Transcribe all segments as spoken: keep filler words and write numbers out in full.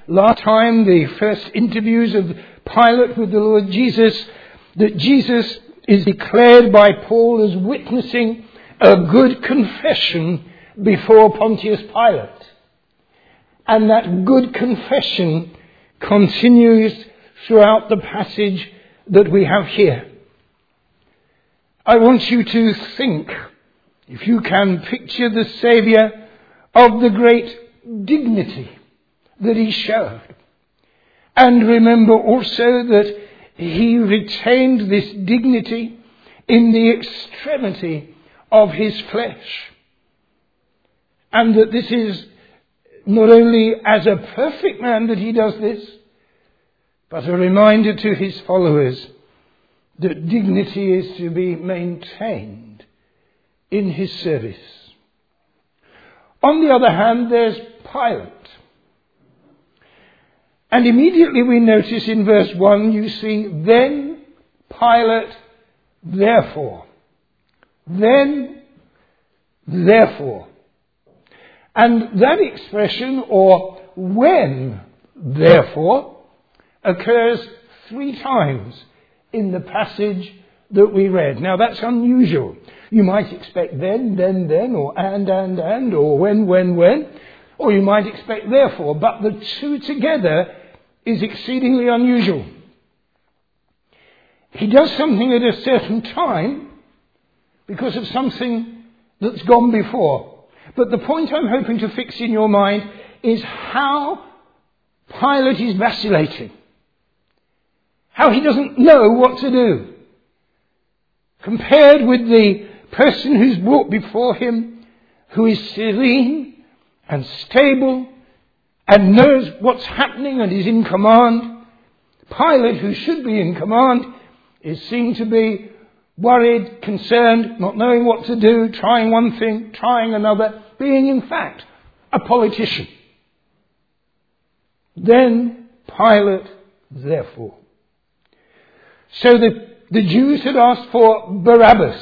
last time, the first interviews of Pilate with the Lord Jesus, that Jesus is declared by Paul as witnessing a good confession before Pontius Pilate. And that good confession continues throughout the passage that we have here. I want you to think, if you can, picture the Saviour of the great dignity that he showed. And remember also that he retained this dignity in the extremity of his flesh. And that this is not only as a perfect man that he does this, but a reminder to his followers that dignity is to be maintained in his service. On the other hand, there's Pilate. And immediately we notice in verse one, you see, then Pilate, therefore. Then, therefore. And that expression, or when, therefore, occurs three times in the passage that we read. Now that's unusual. You might expect then, then, then, or and, and, and, or when, when, when, or you might expect therefore, but the two together is exceedingly unusual. He does something at a certain time because of something that's gone before. But the point I'm hoping to fix in your mind is how Pilate is vacillating. How he doesn't know what to do. Compared with the person who's brought before him, who is serene and stable and knows what's happening and is in command, Pilate, who should be in command, is seen to be worried, concerned, not knowing what to do, trying one thing, trying another, being in fact a politician. Then Pilate, therefore. So the, the Jews had asked for Barabbas.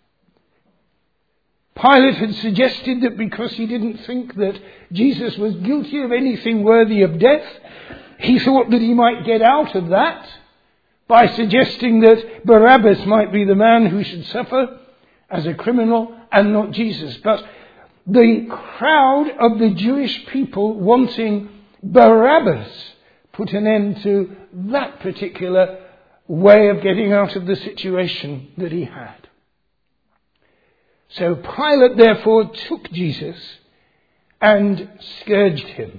Pilate had suggested that because he didn't think that Jesus was guilty of anything worthy of death, he thought that he might get out of that by suggesting that Barabbas might be the man who should suffer as a criminal and not Jesus. But the crowd of the Jewish people wanting Barabbas put an end to that particular way of getting out of the situation that he had. So Pilate therefore took Jesus and scourged him.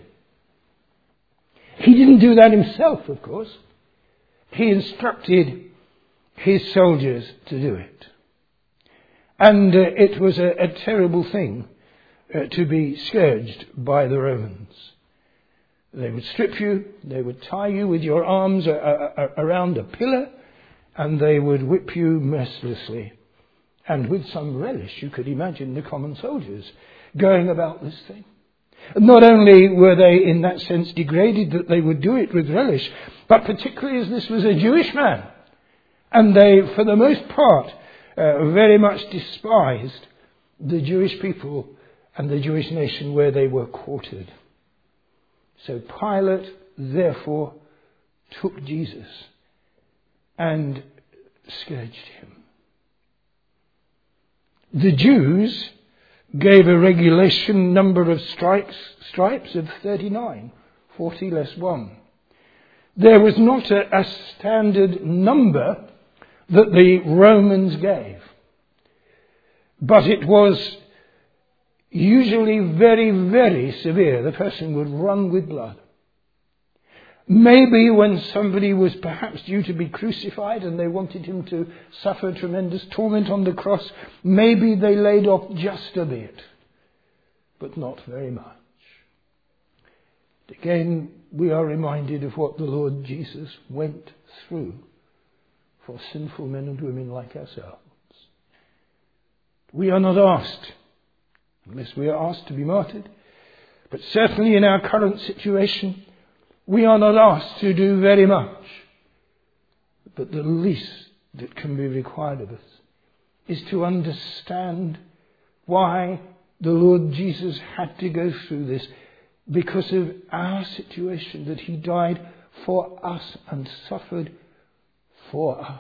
He didn't do that himself, of course. He instructed his soldiers to do it. And uh, it was a, a terrible thing uh, to be scourged by the Romans. They would strip you, they would tie you with your arms a, a, a, around a pillar, and they would whip you mercilessly. And with some relish, you could imagine the common soldiers going about this thing. Not only were they in that sense degraded that they would do it with relish, but particularly as this was a Jewish man. And they, for the most part, uh, very much despised the Jewish people and the Jewish nation where they were quartered. So Pilate, therefore, took Jesus and scourged him. The Jews gave a regulation number of stripes, stripes of thirty-nine, forty less one. There was not a, a standard number that the Romans gave, but it was usually very, very severe. The person would run with blood. Maybe when somebody was perhaps due to be crucified and they wanted him to suffer tremendous torment on the cross, maybe they laid off just a bit, but not very much. Again, we are reminded of what the Lord Jesus went through for sinful men and women like ourselves. We are not asked, unless we are asked to be martyred, but certainly in our current situation, we are not asked to do very much. But the least that can be required of us is to understand why the Lord Jesus had to go through this because of our situation, that he died for us and suffered for us.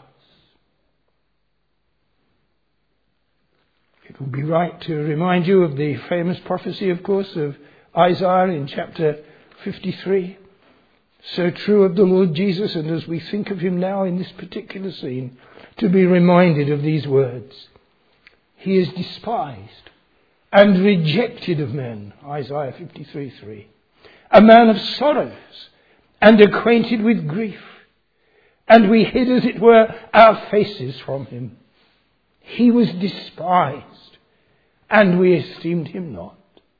It would be right to remind you of the famous prophecy, of course, of Isaiah in chapter fifty-three. So true of the Lord Jesus, and as we think of him now in this particular scene, to be reminded of these words. He is despised and rejected of men, Isaiah fifty-three three. A man of sorrows and acquainted with grief. And we hid, as it were, our faces from him. He was despised, and we esteemed him not.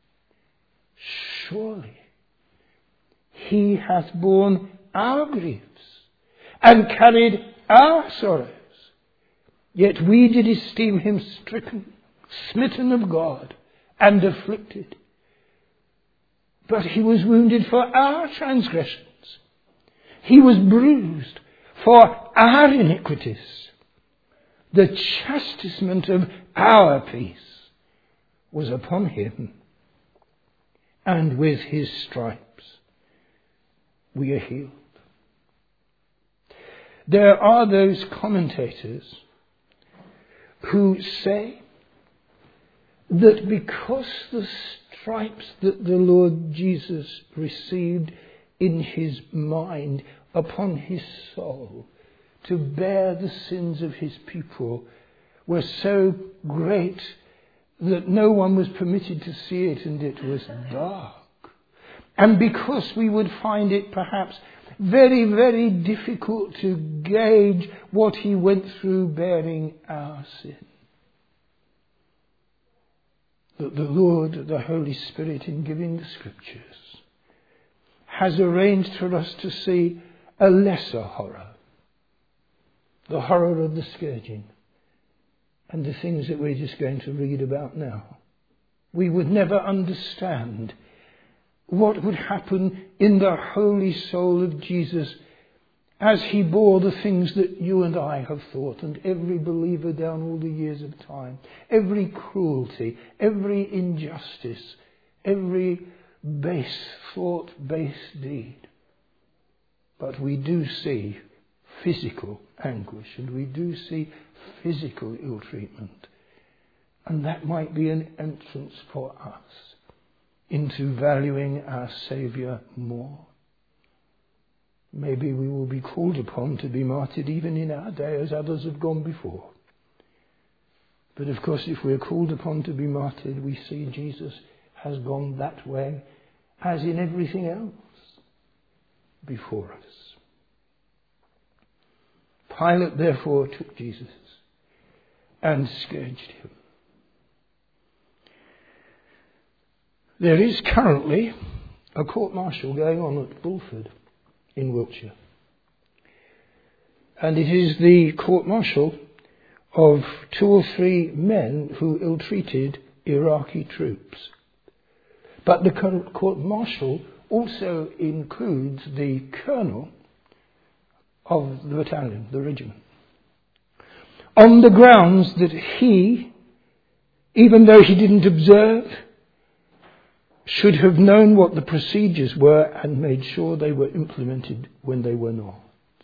Surely he hath borne our griefs and carried our sorrows. Yet we did esteem him stricken, smitten of God, and afflicted. But he was wounded for our transgressions. He was bruised for our iniquities. The chastisement of our peace was upon him, and with his stripes we are healed. There are those commentators who say that because the stripes that the Lord Jesus received in his mind, upon his soul, to bear the sins of his people, were so great that no one was permitted to see it, and it was dark. And because we would find it perhaps very, very difficult to gauge what he went through bearing our sin, that the Lord, the Holy Spirit, in giving the Scriptures, has arranged for us to see a lesser horror, the horror of the scourging, and the things that we're just going to read about now. We would never understand what would happen in the holy soul of Jesus as he bore the things that you and I have thought, and every believer down all the years of time, every cruelty, every injustice, every base thought, base deed. But we do see physical anguish, and we do see physical ill treatment, and that might be an entrance for us into valuing our Saviour more. Maybe we will be called upon to be martyred even in our day, as others have gone before. But of course, if we're called upon to be martyred, we see Jesus has gone that way, as in everything else before us. Pilate therefore took Jesus and scourged him. There is currently a court-martial going on at Bulford in Wiltshire. And it is the court-martial of two or three men who ill-treated Iraqi troops. But the court-martial also includes the colonel of the battalion, the regiment, on the grounds that he, even though he didn't observe, should have known what the procedures were and made sure they were implemented when they were not.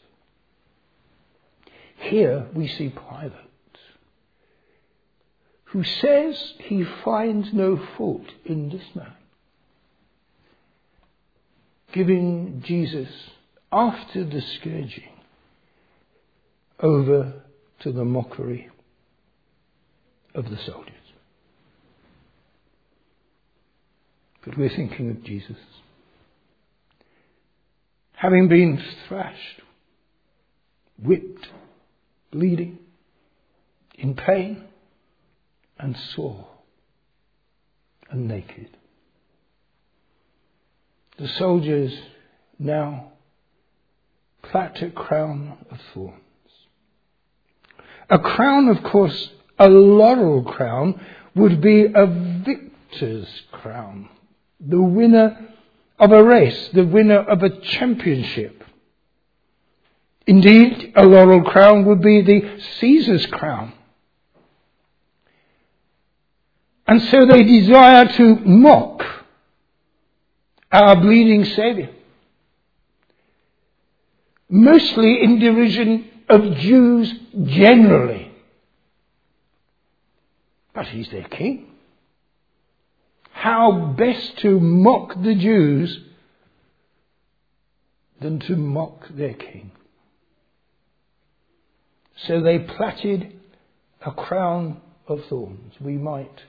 Here we see Pilate, who says he finds no fault in this man, giving Jesus, after the scourging, over to the mockery of the soldiers. But we're thinking of Jesus, having been thrashed, whipped, bleeding, in pain, and sore, and naked. The soldiers now plait a crown of thorns. A crown, of course, a laurel crown, would be a victor's crown. The winner of a race, the winner of a championship. Indeed, a laurel crown would be the Caesar's crown. And so they desire to mock our bleeding Saviour. Mostly in derision of Jews generally. But he's their king. How best to mock the Jews than to mock their king? So they plaited a crown of thorns. We might,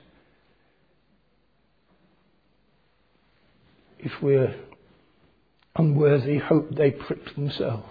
if we're unworthy, hope they pricked themselves.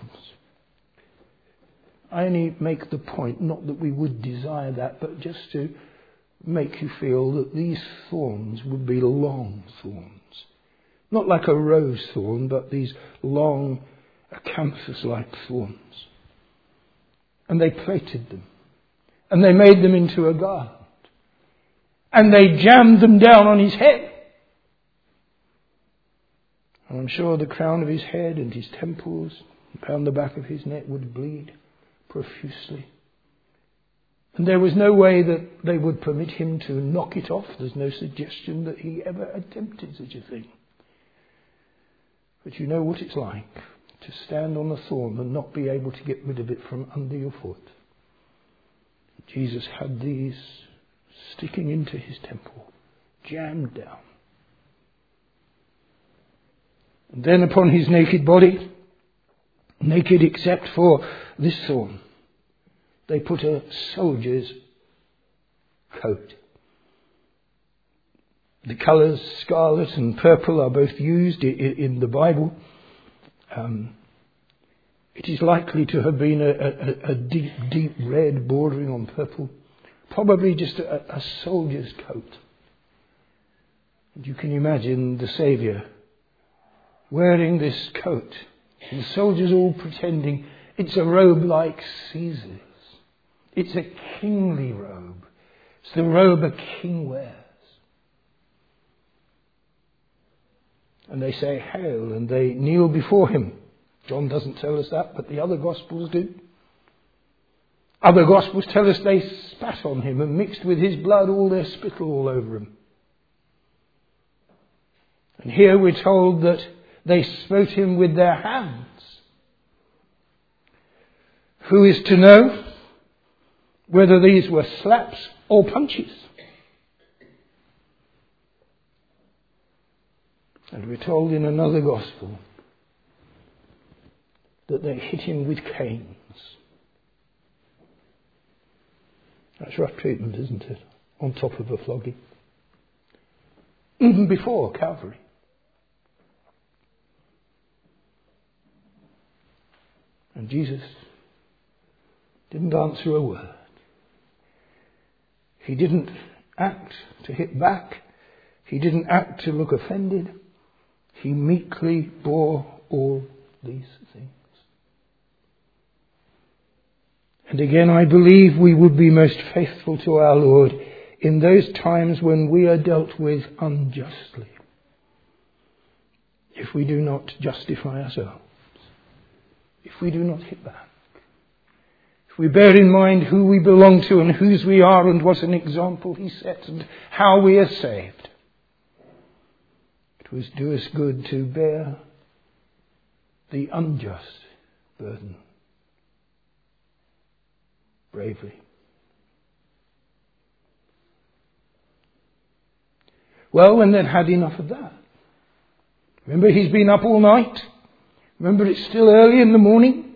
I only make the point, not that we would desire that, but just to make you feel that these thorns would be long thorns. Not like a rose thorn, but these long, acanthus-like thorns. And they plaited them. And they made them into a garland. And they jammed them down on his head. And I'm sure the crown of his head and his temples and down the back of his neck would bleed profusely. And there was no way that they would permit him to knock it off. There's no suggestion that he ever attempted such a thing. But you know what it's like to stand on a thorn and not be able to get rid of it from under your foot. Jesus had these sticking into his temple, jammed down. And then upon his naked body, naked except for this thorn, they put a soldier's coat. The colours scarlet and purple are both used in the Bible. Um, it is likely to have been a, a, a deep, deep red bordering on purple. Probably just a, a soldier's coat. And you can imagine the Saviour wearing this coat. And the soldiers all pretending it's a robe like Caesar's. It's a kingly robe. It's the robe a king wears. And they say, "Hail," and they kneel before him. John doesn't tell us that, but the other Gospels do. Other Gospels tell us they spat on him and mixed with his blood all their spittle all over him. And here we're told that they smote him with their hands. Who is to know whether these were slaps or punches? And we're told in another Gospel that they hit him with canes. That's rough treatment, isn't it? On top of a flogging. Even before Calvary. And Jesus didn't answer a word. He didn't act to hit back. He didn't act to look offended. He meekly bore all these things. And again, I believe we would be most faithful to our Lord in those times when we are dealt with unjustly. If we do not justify ourselves. If we do not hit back. If we bear in mind who we belong to and whose we are and what an example he set and how we are saved. It would do us good to bear the unjust burden bravely. Well, when they'd had enough of that. Remember, he's been up all night. Remember, it's still early in the morning.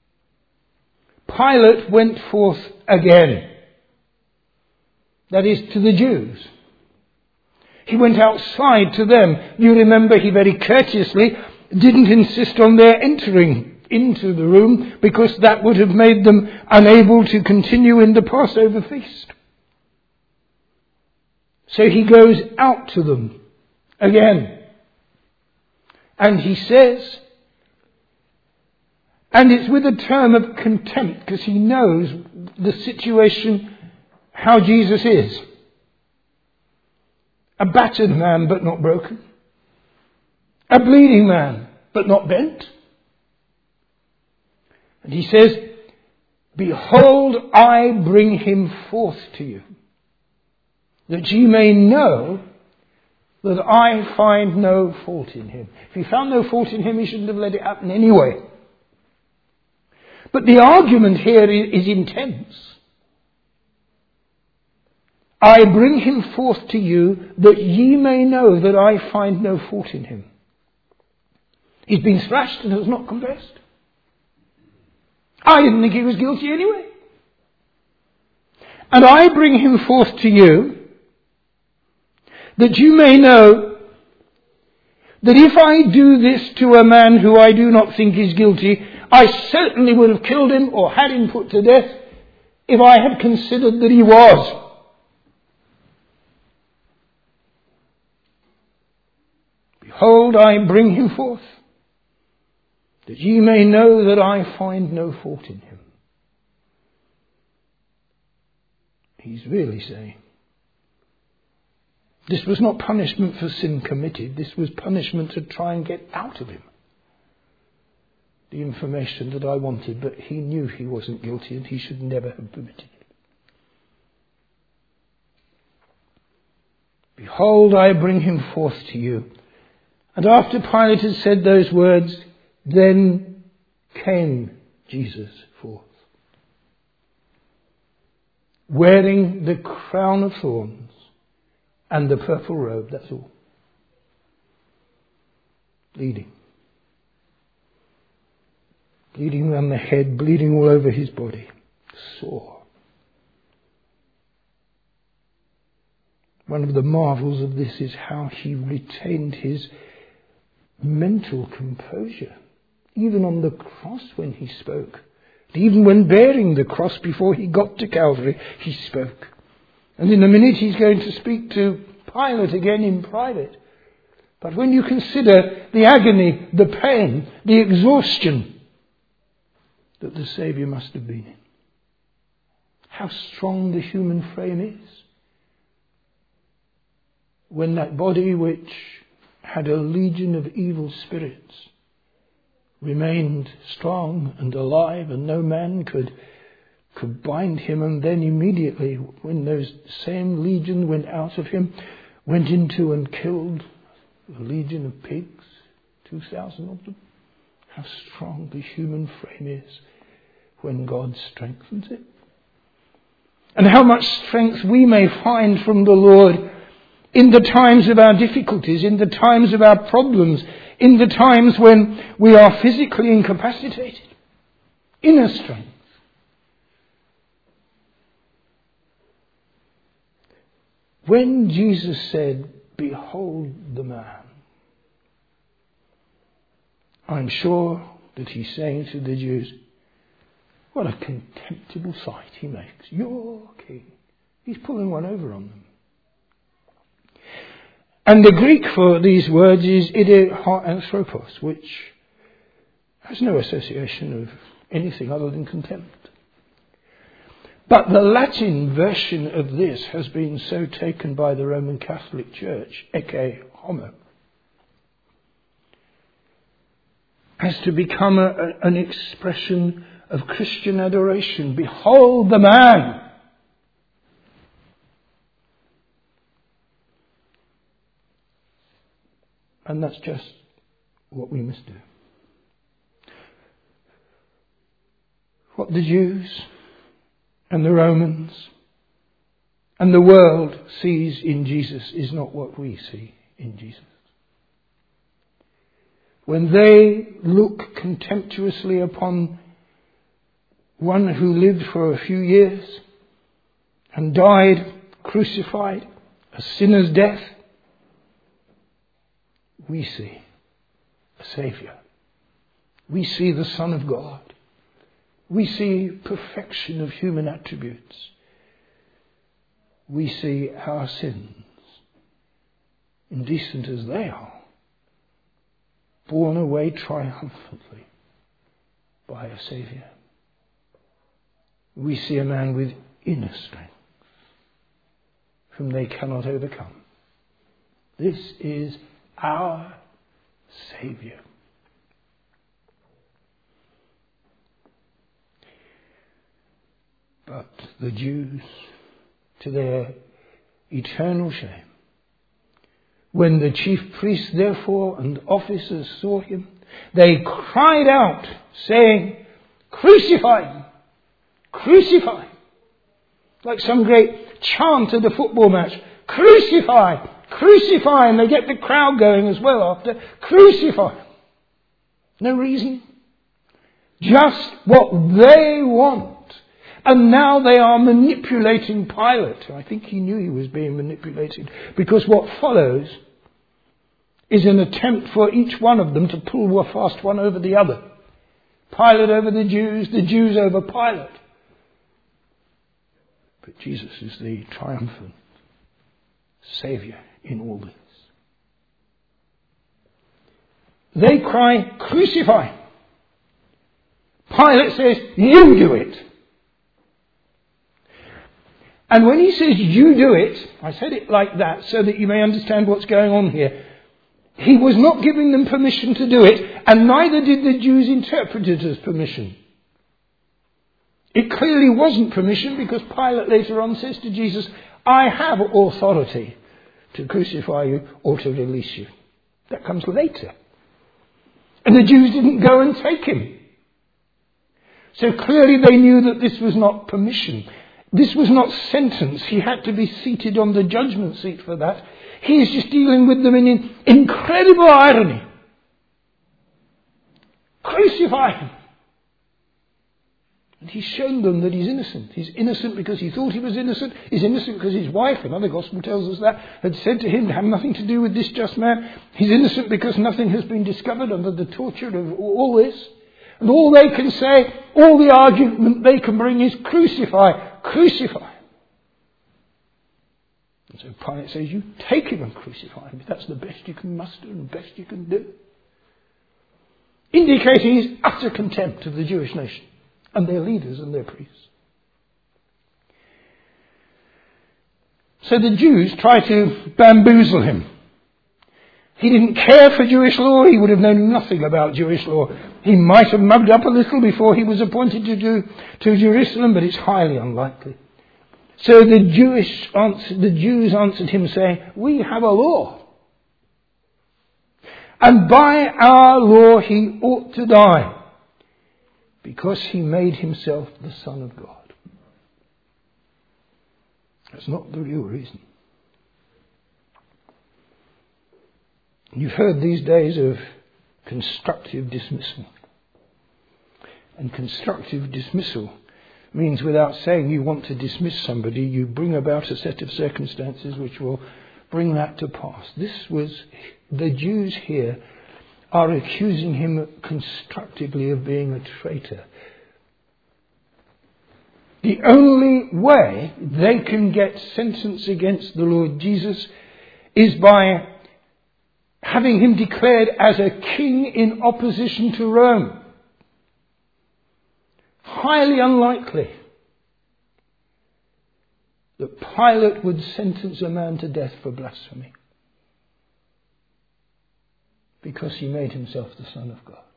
Pilate went forth again. That is, to the Jews. He went outside to them. You remember, he very courteously didn't insist on their entering into the room because that would have made them unable to continue in the Passover feast. So he goes out to them again. And he says, and it's with a term of contempt because he knows the situation, how Jesus is. A battered man but not broken. A bleeding man but not bent. And he says, "Behold, I bring him forth to you, that ye may know that I find no fault in him. If he found no fault in him, he shouldn't have let it happen anyway. But the argument here is intense. I bring him forth to you that ye may know that I find no fault in him. He's been thrashed and has not confessed. I didn't think he was guilty anyway. And I bring him forth to you that you may know that if I do this to a man who I do not think is guilty, I certainly would have killed him or had him put to death if I had considered that he was. Behold, I bring him forth, that ye may know that I find no fault in him. He's really saying, this was not punishment for sin committed. This was punishment to try and get out of him the information that I wanted, but he knew he wasn't guilty and he should never have permitted it. Behold, I bring him forth to you. And after Pilate had said those words, then came Jesus forth, wearing the crown of thorns and the purple robe, that's all. Bleeding. Bleeding around the head, bleeding all over his body. Sore. One of the marvels of this is how he retained his mental composure, even on the cross when he spoke. Even when bearing the cross before he got to Calvary, he spoke. And in a minute he's going to speak to Pilate again in private. But when you consider the agony, the pain, the exhaustion that the Saviour must have been in, how strong the human frame is, when that body which had a legion of evil spirits remained strong and alive, and no man could could bind him, and then immediately when those same legion went out of him, went into and killed a legion of pigs, two thousand of them. How strong the human frame is when God strengthens it. And how much strength we may find from the Lord in the times of our difficulties, in the times of our problems, in the times when we are physically incapacitated. Inner strength. When Jesus said, behold the man, I'm sure that he's saying to the Jews, what a contemptible sight he makes. Your king. He's pulling one over on them. And the Greek for these words is ide ha anthropos, which has no association of anything other than contempt. But the Latin version of this has been so taken by the Roman Catholic Church, ecce homo, as to become a, a, an expression of Christian adoration. Behold the man! And that's just what we must do. What the Jews and the Romans and the world sees in Jesus is not what we see in Jesus. When they look contemptuously upon one who lived for a few years and died crucified, a sinner's death, we see a Saviour. We see the Son of God. We see perfection of human attributes. We see our sins, indecent as they are, borne away triumphantly by a Saviour. We see a man with inner strength, whom they cannot overcome. This is our Saviour. But the Jews, to their eternal shame, When the chief priests, therefore, and officers saw him, they cried out, saying, "Crucify him! Crucify him!" Like some great chant at a football match. Crucify! Crucify! And they get the crowd going as well after. Crucify! No reason. Just what they want. And now they are manipulating Pilate. I think he knew he was being manipulated, because what follows is an attempt for each one of them to pull a fast one over the other. Pilate over the Jews, the Jews over Pilate. But Jesus is the triumphant Saviour in all this. They cry, "Crucify!" Pilate says, "You do it." And when he says, "You do it," I said it like that so that you may understand what's going on here. He was not giving them permission to do it, and neither did the Jews interpret it as permission. It clearly wasn't permission, because Pilate later on says to Jesus, "I have authority to crucify you or to release you." That comes later. And the Jews didn't go and take him. So clearly they knew that this was not permission. This was not sentence. He had to be seated on the judgment seat for that. He is just dealing with them in incredible irony. Crucify him. And he's shown them that he's innocent. He's innocent because he thought he was innocent. He's innocent because his wife, another gospel tells us that, had said to him to have nothing to do with this just man. He's innocent because nothing has been discovered under the torture of all this. And all they can say, all the argument they can bring is crucify, crucify. And so Pilate says, "You take him and crucify him. If that's the best you can muster and the best you can do." Indicating his utter contempt of the Jewish nation and their leaders and their priests. So the Jews try to bamboozle him. He didn't care for Jewish law. He would have known nothing about Jewish law. He might have mugged up a little before he was appointed to, do, to Jerusalem, but it's highly unlikely. So the Jewish answer, the Jews answered him saying, "We have a law. And by our law he ought to die, because he made himself the Son of God." That's not the real reason. You've heard these days of constructive dismissal. And constructive dismissal means, without saying you want to dismiss somebody, you bring about a set of circumstances which will bring that to pass. This was, the Jews here are accusing him constructively of being a traitor. The only way they can get sentence against the Lord Jesus is by having him declared as a king in opposition to Rome. Highly unlikely that Pilate would sentence a man to death for blasphemy, because he made himself the Son of God.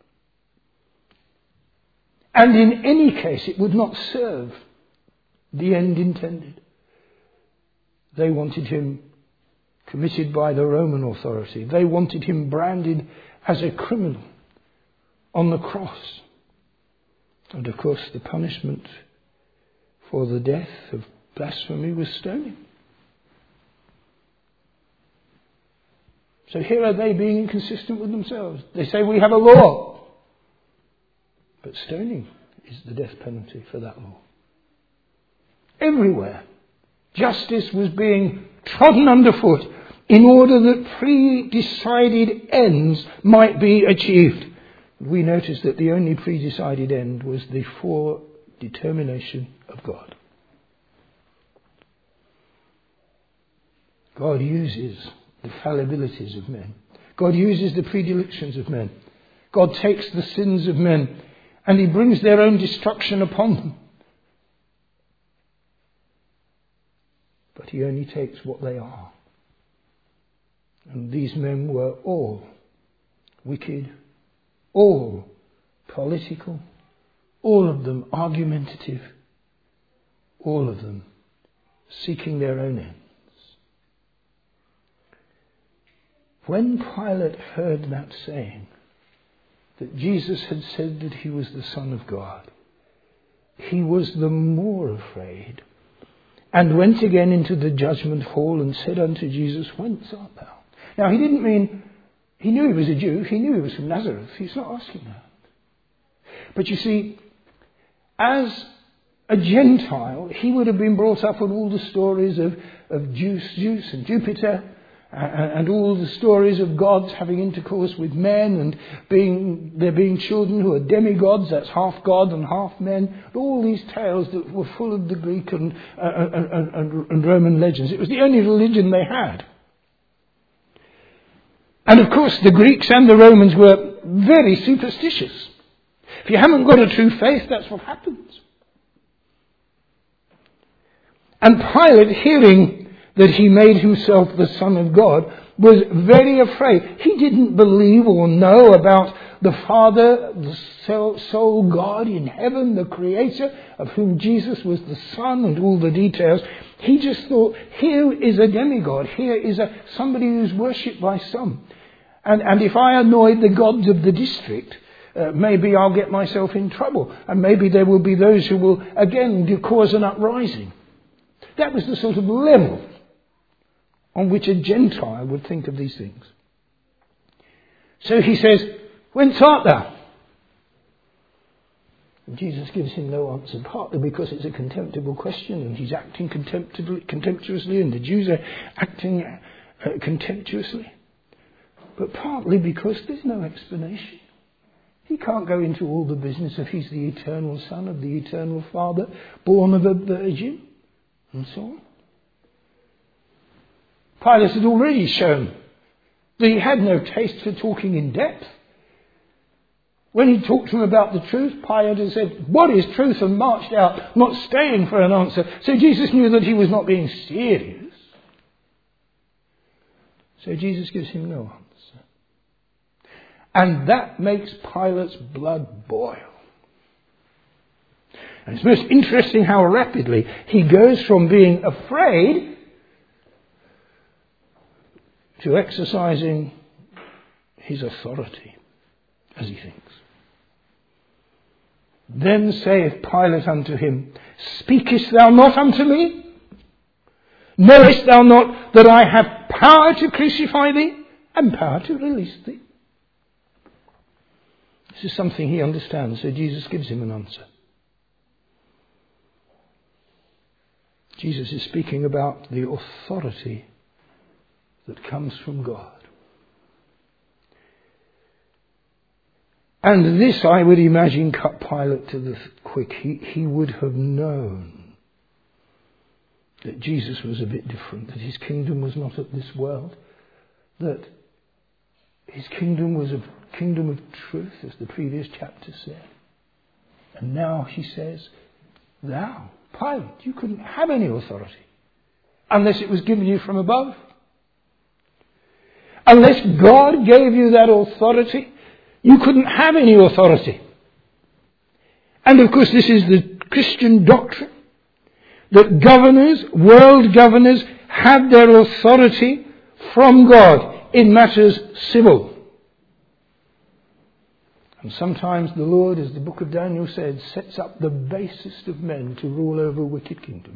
And in any case, it would not serve the end intended. They wanted him committed by the Roman authority. They wanted him branded as a criminal on the cross. And of course, the punishment for the death of blasphemy was stoning. So here are they being inconsistent with themselves. They say we have a law, but stoning is the death penalty for that law. Everywhere, justice was being trodden underfoot in order that pre-decided ends might be achieved. We notice that the only pre-decided end was the foredetermination of God. God uses the fallibilities of men. God uses the predilections of men. God takes the sins of men and he brings their own destruction upon them. But he only takes what they are. And these men were all wicked, all political, all of them argumentative, all of them seeking their own ends. When Pilate heard that saying, that Jesus had said that he was the Son of God, he was the more afraid, and went again into the judgment hall and said unto Jesus, Whence art thou? Now he didn't mean, he knew he was a Jew, he knew he was from Nazareth, he's not asking that. But you see, as a Gentile, he would have been brought up on all the stories of, of Zeus, Zeus and Jupiter, and, and all the stories of gods having intercourse with men, and being there being children who are demigods, that's half God and half men. All these tales that were full of the Greek and, uh, and, and, and Roman legends. It was the only religion they had. And of course the Greeks and the Romans were very superstitious. If you haven't got a true faith, that's what happens. And Pilate, hearing that he made himself the Son of God, was very afraid. He didn't believe or know about the Father, the sole God in heaven, the Creator, of whom Jesus was the Son, and all the details. He just thought, here is a demigod, here is a somebody who's worshipped by some. And, and if I annoy the gods of the district, uh, maybe I'll get myself in trouble. And maybe there will be those who will, again, cause an uprising. That was the sort of level on which a Gentile would think of these things. So he says, Whence art thou? And Jesus gives him no answer, partly because it's a contemptible question and he's acting contemptuously and the Jews are acting uh, contemptuously. But partly because there's no explanation. He can't go into all the business of he's the eternal Son of the eternal Father, born of a virgin, and so on. Pilate had already shown that he had no taste for talking in depth. When he talked to him about the truth, Pilate had said, What is truth? And marched out, not staying for an answer. So Jesus knew that he was not being serious. So Jesus gives him no answer. And that makes Pilate's blood boil. And it's most interesting how rapidly he goes from being afraid to exercising his authority, as he thinks. Then saith Pilate unto him, Speakest thou not unto me? Knowest thou not that I have power to crucify thee and power to release thee? This is something he understands, so Jesus gives him an answer. Jesus is speaking about the authority that comes from God. And this, I would imagine, cut Pilate to the quick. He, he would have known that Jesus was a bit different, that his kingdom was not of this world, that his kingdom was a kingdom of truth, as the previous chapter said. And now he says, Thou, Pilate, you couldn't have any authority unless it was given you from above. Unless God gave you that authority, you couldn't have any authority. And of course this is the Christian doctrine, that governors, world governors, have their authority from God in matters civil. And sometimes the Lord, as the book of Daniel said, sets up the basest of men to rule over wicked kingdoms.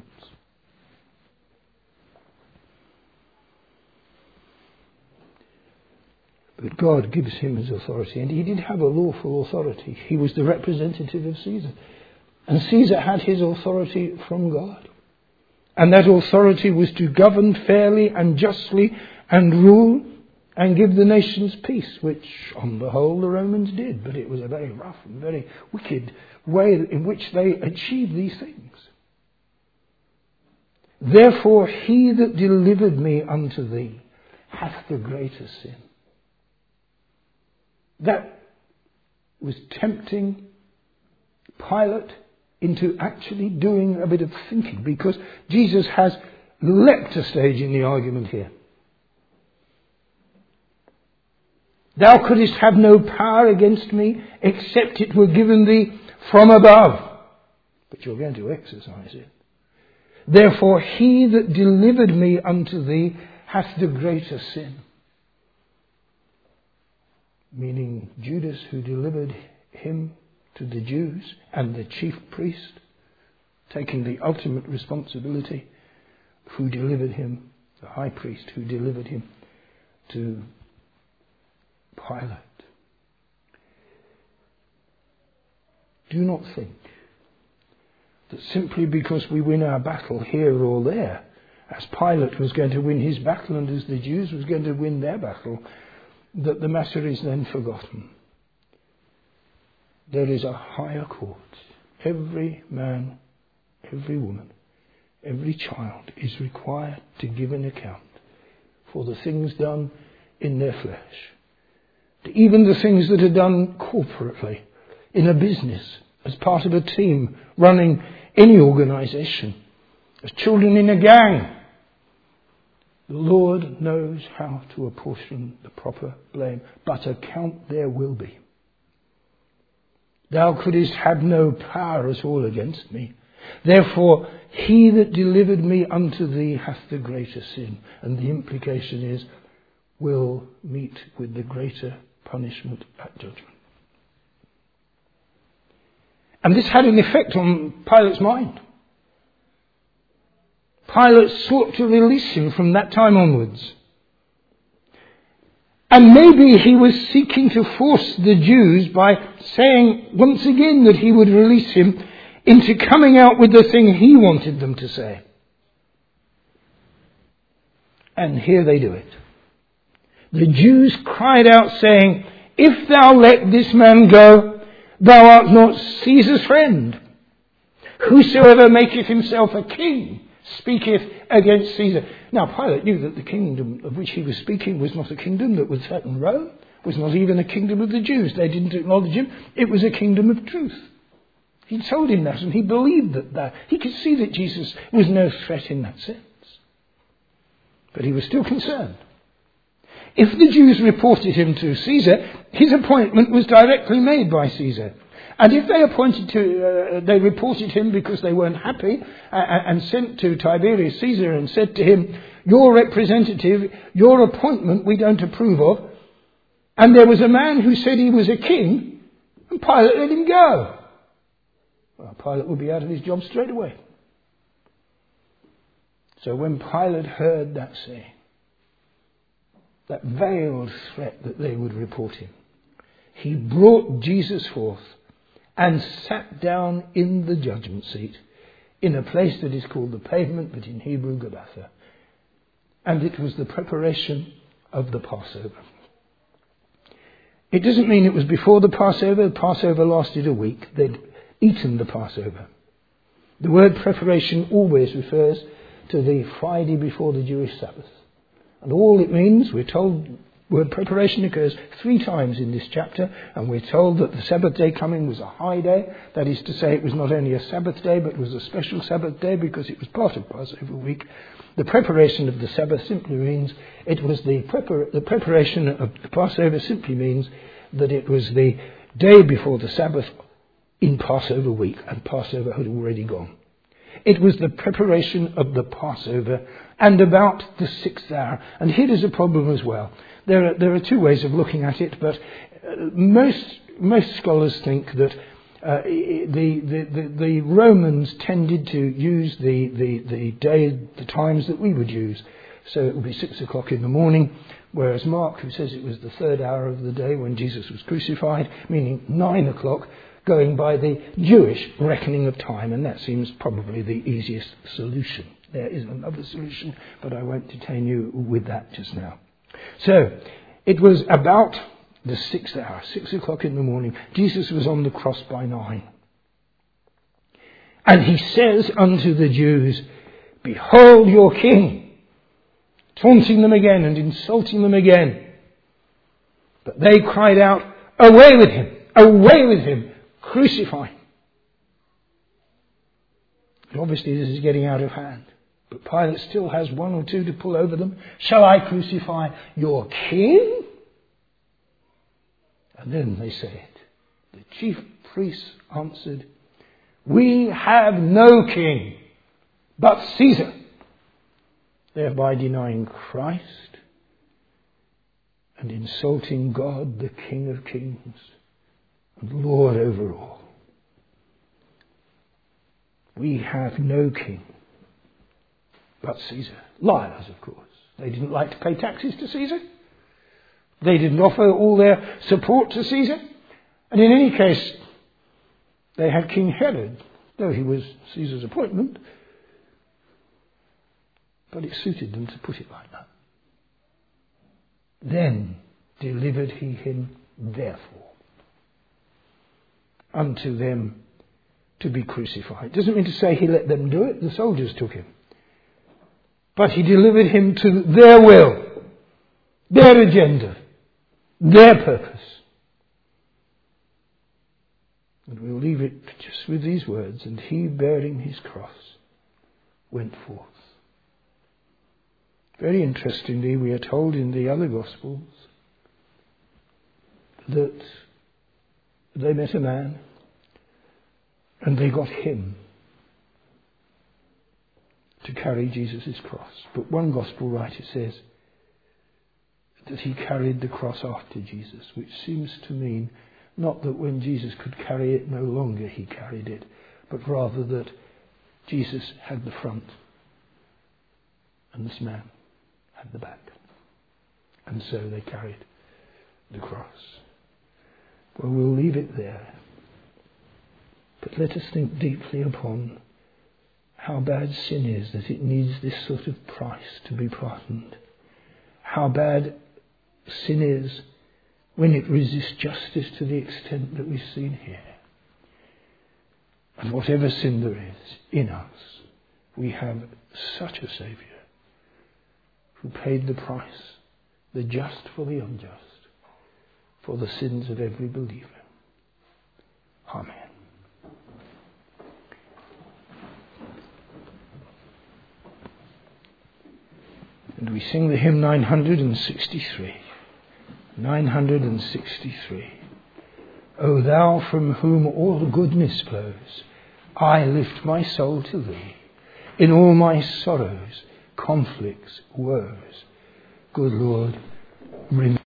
But God gives him his authority, and he did have a lawful authority. He was the representative of Caesar. And Caesar had his authority from God. And that authority was to govern fairly and justly and rule and give the nations peace, which on the whole the Romans did. But it was a very rough and very wicked way in which they achieved these things. Therefore he that delivered me unto thee hath the greater sin. That was tempting Pilate into actually doing a bit of thinking, because Jesus has leapt a stage in the argument here. Thou couldst have no power against me except it were given thee from above. But you're going to exercise it. Therefore he that delivered me unto thee hath the greater sin. meaning Judas, who delivered him to the Jews, and the chief priest, taking the ultimate responsibility, who delivered him, the high priest, who delivered him to Pilate. Do not think that simply because we win our battle here or there, as Pilate was going to win his battle and as the Jews was going to win their battle, that the matter is then forgotten. There is a higher court. Every man, every woman, every child is required to give an account for the things done in their flesh, even the things that are done corporately, in a business, as part of a team, running any organisation, as children in a gang. The Lord knows how to apportion the proper blame, but account there will be. Thou couldst have no power at all against me. Therefore, he that delivered me unto thee hath the greater sin. And the implication is, will meet with the greater punishment at judgment. And this had an effect on Pilate's mind. Pilate sought to release him from that time onwards. And maybe he was seeking to force the Jews by saying once again that he would release him into coming out with the thing he wanted them to say. And here they do it. The Jews cried out saying, if thou let this man go, thou art not Caesar's friend. Whosoever maketh himself a king speaketh against Caesar. Now Pilate knew that the kingdom of which he was speaking was not a kingdom that would threaten Rome, was not even a kingdom of the Jews. They didn't acknowledge him. It was a kingdom of truth. He told him that, and he believed that, that. He could see that Jesus was no threat in that sense. But he was still concerned. If the Jews reported him to Caesar, his appointment was directly made by Caesar. And if they appointed to, uh, they reported him because they weren't happy uh, and sent to Tiberius Caesar and said to him, your representative, your appointment we don't approve of. And there was a man who said he was a king, and Pilate let him go. Well, Pilate would be out of his job straight away. So when Pilate heard that saying, that veiled threat that they would report him, he brought Jesus forth and sat down in the judgment seat in a place that is called the pavement, but in Hebrew, Gabbatha. And it was the preparation of the Passover. It doesn't mean it was before the Passover. The Passover lasted a week. They'd eaten the Passover. The word preparation always refers to the Friday before the Jewish Sabbath. And all it means, we're told, word preparation occurs three times in this chapter, and we're told that the Sabbath day coming was a high day. That is to say, it was not only a Sabbath day, but it was a special Sabbath day because it was part of Passover week. The preparation of the Sabbath simply means it was the, prepar- the preparation of the Passover simply means that it was the day before the Sabbath in Passover week, and Passover had already gone. It was the preparation of the Passover and about the sixth hour. And here is a problem as well. There are, there are two ways of looking at it, but uh, most most scholars think that uh, the, the, the, the Romans tended to use the, the, the day, the times that we would use. So it would be six o'clock in the morning, whereas Mark, who says it was the third hour of the day when Jesus was crucified, meaning nine o'clock, going by the Jewish reckoning of time, and that seems probably the easiest solution. There is another solution, but I won't detain you with that just now. So, it was about the sixth hour, six o'clock in the morning. Jesus was on the cross by nine. And he says unto the Jews, behold your king, taunting them again and insulting them again. But they cried out, away with him, away with him, crucify him. And obviously this is getting out of hand. But Pilate still has one or two to pull over them. Shall I crucify your king? And then they say it. The chief priests answered, we have no king but Caesar. Thereby denying Christ and insulting God, the King of Kings and Lord over all. We have no king but Caesar. Liars, of course. They didn't like to pay taxes to Caesar. They didn't offer all their support to Caesar. And in any case, they had King Herod, though he was Caesar's appointment. But it suited them to put it like that. Then delivered he him therefore unto them to be crucified. Doesn't mean to say he let them do it. The soldiers took him. But he delivered him to their will, their agenda, their purpose. And we'll leave it just with these words. And he, bearing his cross, went forth. Very interestingly, we are told in the other Gospels that they met a man and they got him to carry Jesus' cross. But one Gospel writer says that he carried the cross after Jesus, which seems to mean not that when Jesus could carry it, no longer he carried it, but rather that Jesus had the front and this man had the back. And so they carried the cross. Well, we'll leave it there. But let us think deeply upon how bad sin is, that it needs this sort of price to be pardoned. How bad sin is when it resists justice to the extent that we've seen here. And whatever sin there is in us, we have such a Saviour who paid the price, the just for the unjust, for the sins of every believer. Amen. And we sing the hymn nine hundred sixty-three. nine hundred sixty-three. O thou from whom all goodness flows, I lift my soul to thee. In all my sorrows, conflicts, woes, good Lord, remember.